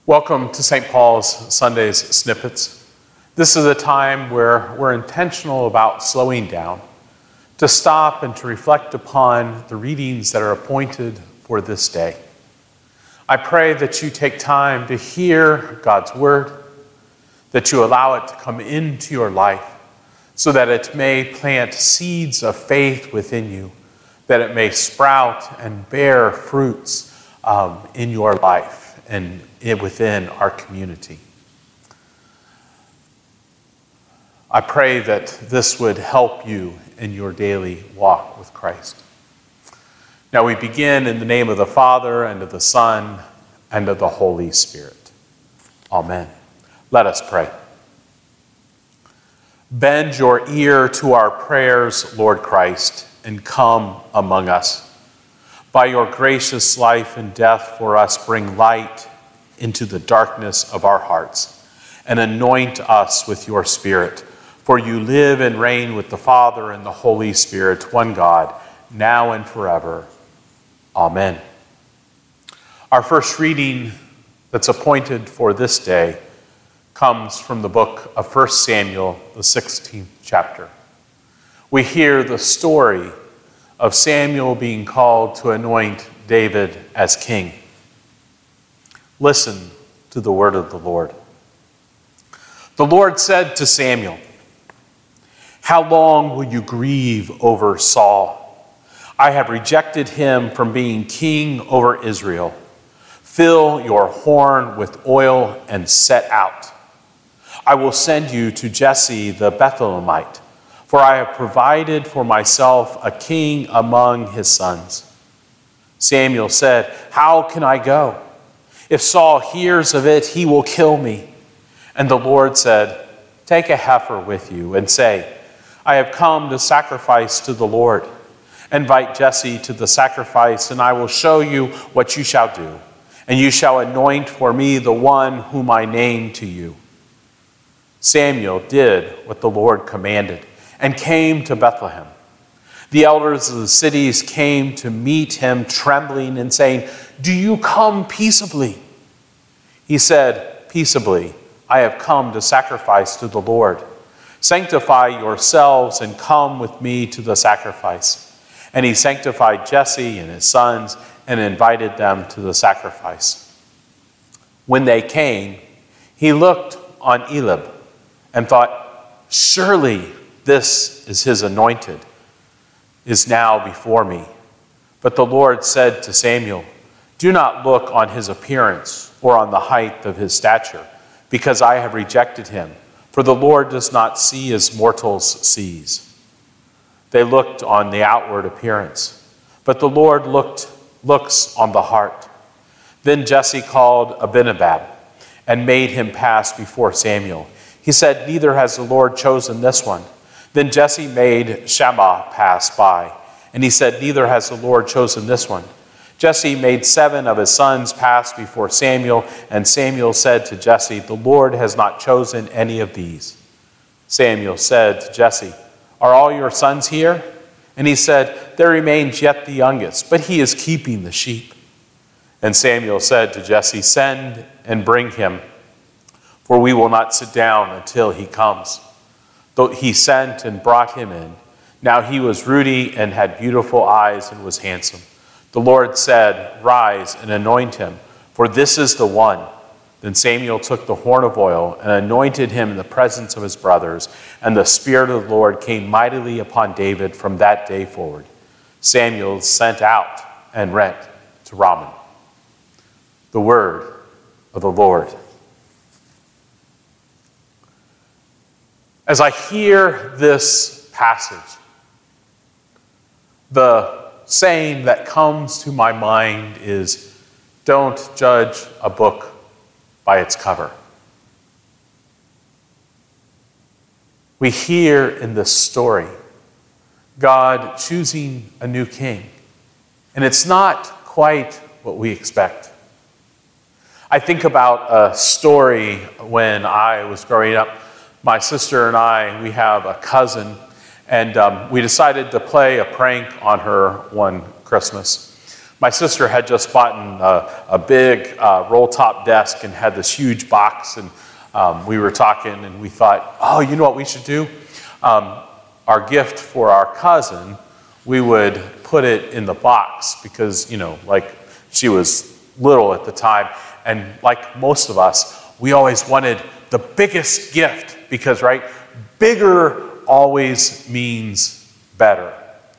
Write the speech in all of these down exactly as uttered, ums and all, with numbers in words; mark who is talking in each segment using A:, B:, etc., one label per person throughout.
A: Welcome to Saint Paul's Sunday's Snippets. This is a time where we're intentional about slowing down, to stop and to reflect upon the readings that are appointed for this day. I pray that you take time to hear God's word, that you allow it to come into your life so that it may plant seeds of faith within you, that it may sprout and bear fruits um, in your life and within our community. I pray that this would help you in your daily walk with Christ. Now we begin in the name of the Father, and of the Son, and of the Holy Spirit. Amen. Let us pray. Bend your ear to our prayers, Lord Christ, and come among us. By your gracious life and death for us, bring light into the darkness of our hearts, and anoint us with your Spirit. For you live and reign with the Father and the Holy Spirit, one God, now and forever. Amen. Our first reading that's appointed for this day comes from the book of First Samuel, the sixteenth chapter. We hear the story of Samuel being called to anoint David as king. Listen to the word of the Lord. The Lord said to Samuel, "How long will you grieve over Saul? I have rejected him from being king over Israel. Fill your horn with oil and set out. I will send you to Jesse the Bethlehemite, for I have provided for myself a king among his sons." Samuel said, "How can I go? If Saul hears of it, he will kill me." And the Lord said, "Take a heifer with you and say, 'I have come to sacrifice to the Lord.' Invite Jesse to the sacrifice, and I will show you what you shall do. And you shall anoint for me the one whom I name to you." Samuel did what the Lord commanded and came to Bethlehem. The elders of the cities came to meet him, trembling and saying, "Do you come peaceably?" He said, "Peaceably, I have come to sacrifice to the Lord. Sanctify yourselves and come with me to the sacrifice." And he sanctified Jesse and his sons and invited them to the sacrifice. When they came, he looked on Eliab and thought, "Surely this is his anointed, is now before me." But the Lord said to Samuel, "Do not look on his appearance or on the height of his stature, because I have rejected him, for the Lord does not see as mortals sees." They looked on the outward appearance, but the Lord looked looks on the heart. Then Jesse called Abinadab and made him pass before Samuel. He said, "Neither has the Lord chosen this one." Then Jesse made Shammah pass by, and he said, "Neither has the Lord chosen this one." Jesse made seven of his sons pass before Samuel, and Samuel said to Jesse, "The Lord has not chosen any of these." Samuel said to Jesse, "Are all your sons here?" And he said, "There remains yet the youngest, but he is keeping the sheep." And Samuel said to Jesse, "Send and bring him, for we will not sit down until he comes." Though he sent and brought him in. Now he was ruddy and had beautiful eyes and was handsome. The Lord said, "Rise and anoint him, for this is the one." Then Samuel took the horn of oil and anointed him in the presence of his brothers, and the Spirit of the Lord came mightily upon David from that day forward. Samuel sent out and went to Ramah. The word of the Lord. As I hear this passage, the saying that comes to my mind is, "Don't judge a book by its cover." We hear in this story God choosing a new king, and it's not quite what we expect. I think about a story when I was growing up. My sister and I, we have a cousin, and um, we decided to play a prank on her one Christmas. My sister had just bought a, a big uh, roll-top desk and had this huge box, and um, we were talking, and we thought, oh, you know what we should do? Um, our gift for our cousin, we would put it in the box because, you know, like she was little at the time, and like most of us, we always wanted the biggest gift because, right, bigger always means better.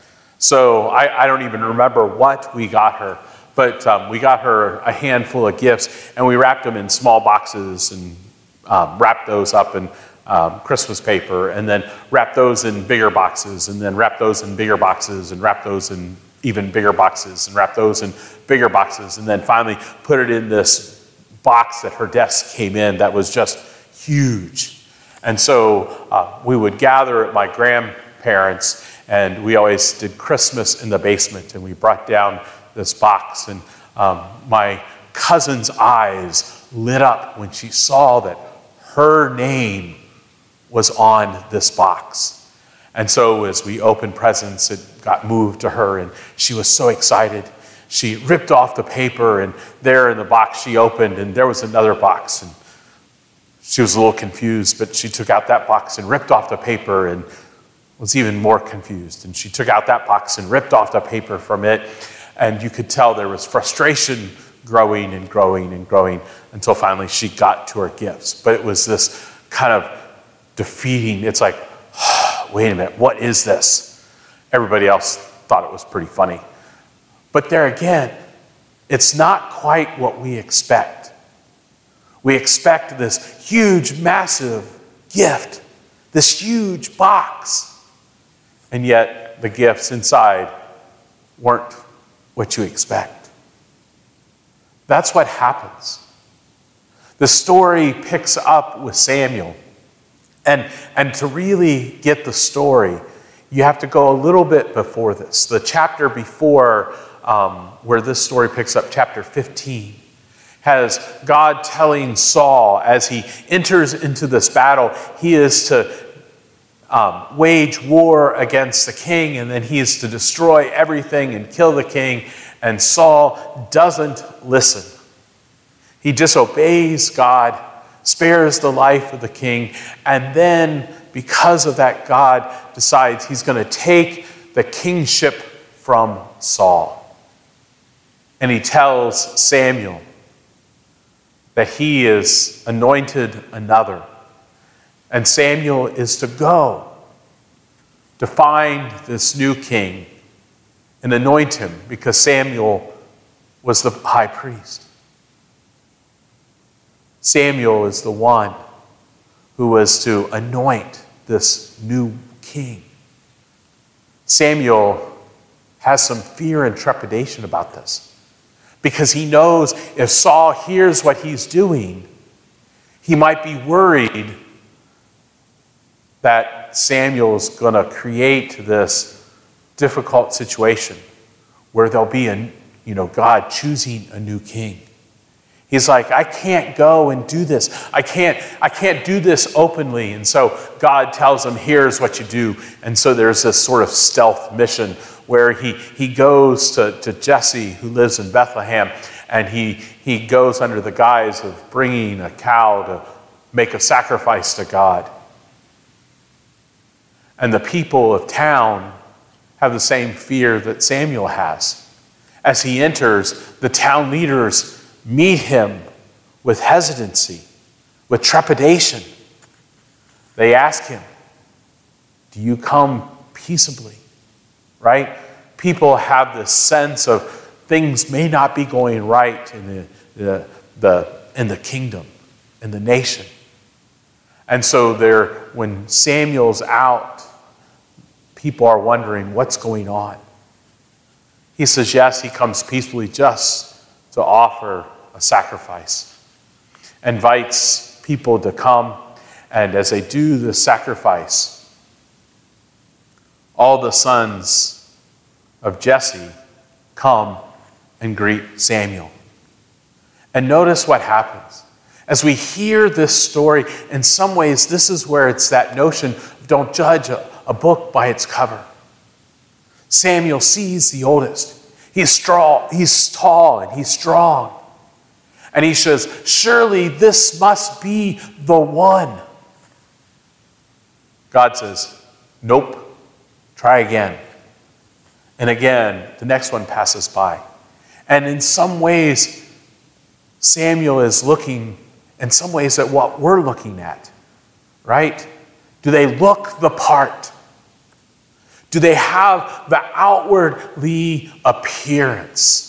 A: So I, I don't even remember what we got her, but um, we got her a handful of gifts, and we wrapped them in small boxes and um, wrapped those up in um, Christmas paper, and then wrapped those in bigger boxes, and then wrapped those in bigger boxes, and wrapped those in even bigger boxes, and wrapped those in bigger boxes, and then finally put it in this box that her desk came in that was just huge. And so uh, we would gather at my grandparents', and we always did Christmas in the basement, and we brought down this box, and um, my cousin's eyes lit up when she saw that her name was on this box. And so as we opened presents, it got moved to her, and she was so excited. She ripped off the paper, and there in the box she opened, and there was another box, and she was a little confused, but she took out that box and ripped off the paper and was even more confused. And she took out that box and ripped off the paper from it, and you could tell there was frustration growing and growing and growing until finally she got to her gifts. But it was this kind of defeating. It's like, wait a minute, what is this? Everybody else thought it was pretty funny. But there again, it's not quite what we expect. We expect this huge, massive gift, this huge box. And yet the gifts inside weren't what you expect. That's what happens. The story picks up with Samuel. And, and to really get the story, you have to go a little bit before this. The chapter before um, where this story picks up, chapter fifteen, has God telling Saul as he enters into this battle, he is to Um, wage war against the king, and then he is to destroy everything and kill the king, and Saul doesn't listen. He disobeys God, spares the life of the king, and then because of that, God decides he's going to take the kingship from Saul. And he tells Samuel that he is anointed another. And Samuel is to go to find this new king and anoint him because Samuel was the high priest. Samuel is the one who was to anoint this new king. Samuel has some fear and trepidation about this because he knows if Saul hears what he's doing, he might be worried that Samuel's going to create this difficult situation where there'll be a, you know, God choosing a new king. He's like, I can't go and do this. I can't, I can't do this openly. And so God tells him, here's what you do. And so there's this sort of stealth mission where he, he goes to, to Jesse, who lives in Bethlehem, and he, he goes under the guise of bringing a cow to make a sacrifice to God. And the people of town have the same fear that Samuel has. As he enters, the town leaders meet him with hesitancy, with trepidation. They ask him, do you come peaceably? Right? People have this sense of things may not be going right in the, the, the, in the kingdom, in the nation. And so they're, when Samuel's out, people are wondering what's going on. He says, yes, he comes peacefully just to offer a sacrifice. Invites people to come, and as they do the sacrifice, all the sons of Jesse come and greet Samuel. And notice what happens. As we hear this story, in some ways, this is where it's that notion of don't judge a, a book by its cover. Samuel sees the oldest. He's strong, he's tall and he's strong. And he says, surely this must be the one. God says, nope, try again. And again, the next one passes by. And in some ways, Samuel is looking, in some ways, at what we're looking at, right? Do they look the part? Do they have the outwardly appearance?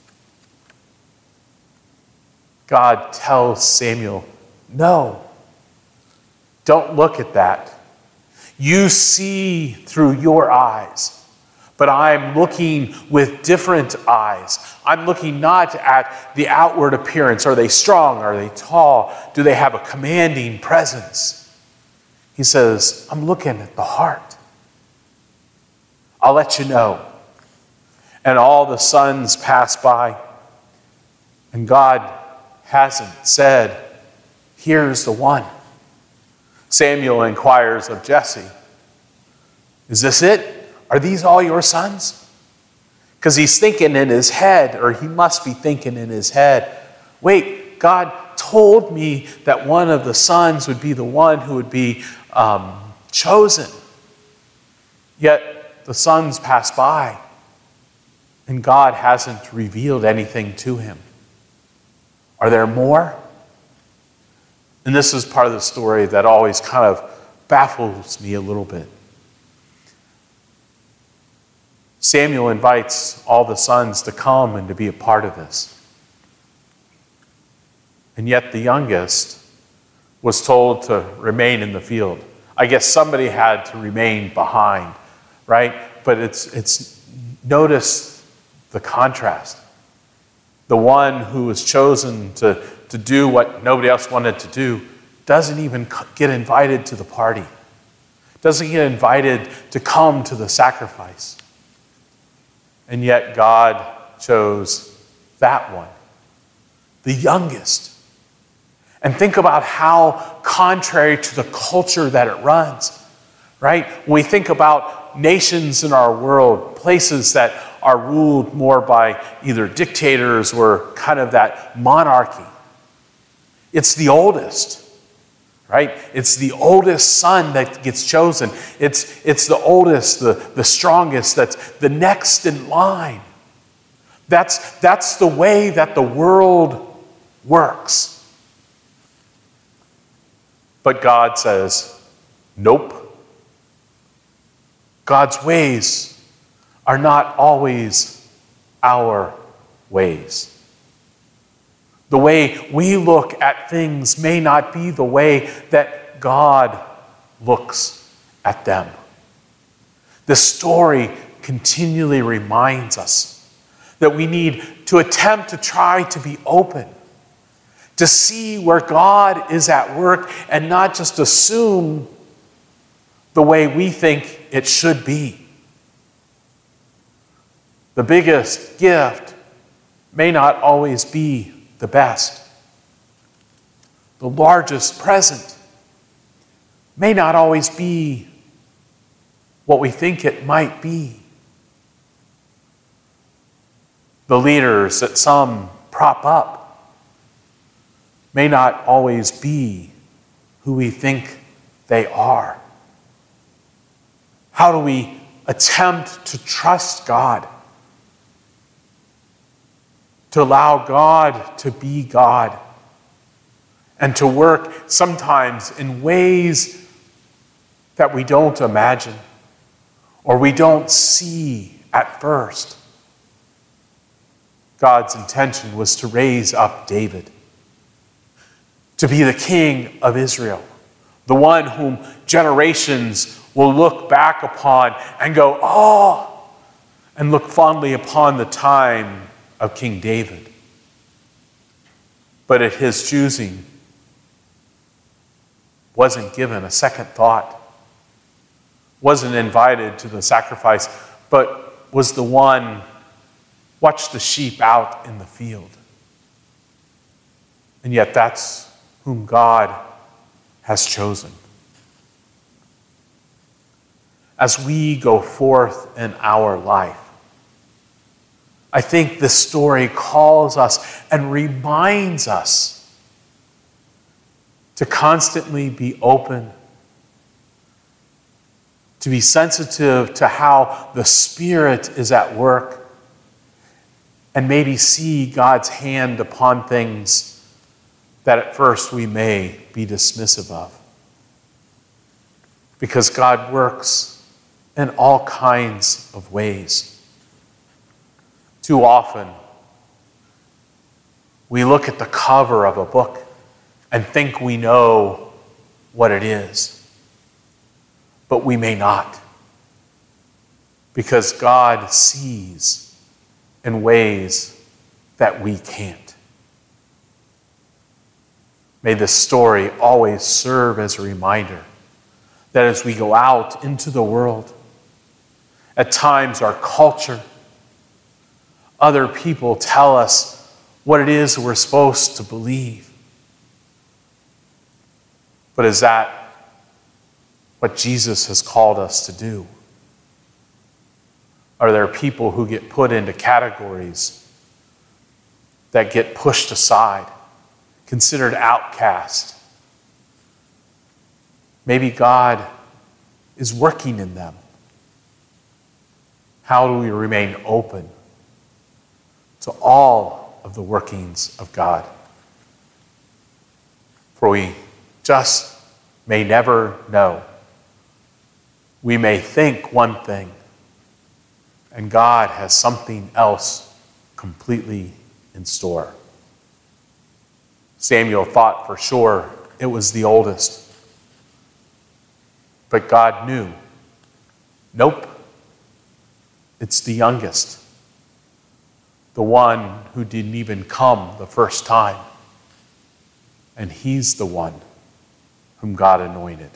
A: God tells Samuel, no, don't look at that. You see through your eyes, but I'm looking with different eyes. I'm looking not at the outward appearance. Are they strong? Are they tall? Do they have a commanding presence? He says, I'm looking at the heart. I'll let you know. And all the sons pass by, and God hasn't said, here's the one. Samuel inquires of Jesse, is this it? Are these all your sons? Because he's thinking in his head, or he must be thinking in his head, wait, God told me that one of the sons would be the one who would be um, chosen. Yet the sons pass by, and God hasn't revealed anything to him. Are there more? And this is part of the story that always kind of baffles me a little bit. Samuel invites all the sons to come and to be a part of this. And yet the youngest was told to remain in the field. I guess somebody had to remain behind, right? But it's it's notice the contrast. The one who was chosen to, to do what nobody else wanted to do doesn't even get invited to the party. Doesn't get invited to come to the sacrifice. And yet God chose that one, the youngest. And think about how contrary to the culture that it runs, right? When we think about nations in our world, places that are ruled more by either dictators or kind of that monarchy, it's the oldest. Right? It's the oldest son that gets chosen. It's, it's the oldest, the, the strongest, that's the next in line. That's, that's the way that the world works. But God says, nope. God's ways are not always our ways. The way we look at things may not be the way that God looks at them. The story continually reminds us that we need to attempt to try to be open, to see where God is at work and not just assume the way we think it should be. The biggest gift may not always be the best. The largest present may not always be what we think it might be. The leaders that some prop up may not always be who we think they are. How do we attempt to trust God? To allow God to be God and to work sometimes in ways that we don't imagine or we don't see at first. God's intention was to raise up David to be the king of Israel, the one whom generations will look back upon and go, oh, and look fondly upon the time of King David. But at his choosing, wasn't given a second thought, wasn't invited to the sacrifice, but was the one watched the sheep out in the field. And yet that's whom God has chosen. As we go forth in our life, I think this story calls us and reminds us to constantly be open, to be sensitive to how the Spirit is at work, and maybe see God's hand upon things that at first we may be dismissive of. Because God works in all kinds of ways. Too often, we look at the cover of a book and think we know what it is. But we may not. Because God sees in ways that we can't. May this story always serve as a reminder that as we go out into the world, at times our culture, other people tell us what it is we're supposed to believe. But is that what Jesus has called us to do? Are there people who get put into categories that get pushed aside, considered outcast? Maybe God is working in them. How do we remain open to all of the workings of God? For we just may never know. We may think one thing, and God has something else completely in store. Samuel thought for sure it was the oldest. But God knew, nope, it's the youngest. The one who didn't even come the first time. And he's the one whom God anointed.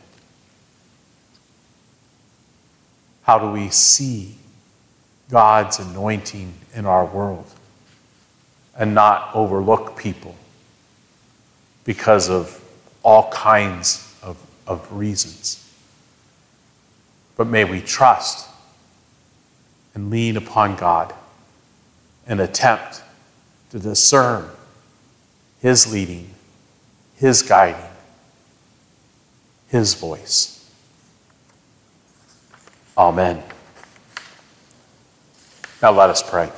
A: How do we see God's anointing in our world and not overlook people because of all kinds of, of reasons? But may we trust and lean upon God and attempt to discern His leading, His guiding, His voice. Amen. Now let us pray.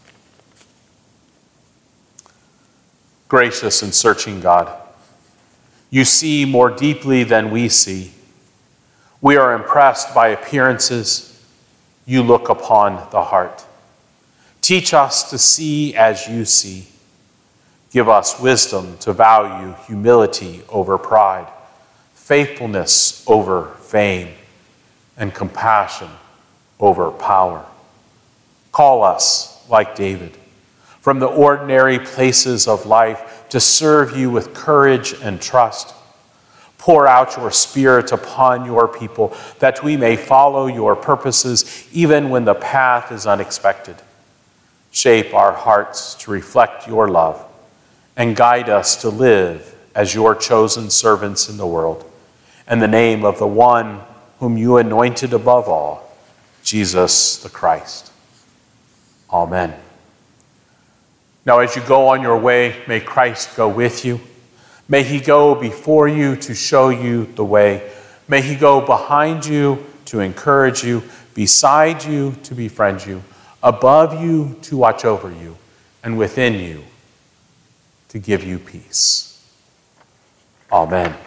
A: Gracious and searching God, you see more deeply than we see. We are impressed by appearances. You look upon the heart. Teach us to see as you see. Give us wisdom to value humility over pride, faithfulness over fame, and compassion over power. Call us, like David, from the ordinary places of life to serve you with courage and trust. Pour out your Spirit upon your people that we may follow your purposes even when the path is unexpected. Shape our hearts to reflect your love and guide us to live as your chosen servants in the world. In the name of the one whom you anointed above all, Jesus the Christ. Amen. Now as you go on your way, may Christ go with you. May he go before you to show you the way. May he go behind you to encourage you, beside you to befriend you, above you to watch over you, and within you to give you peace. Amen.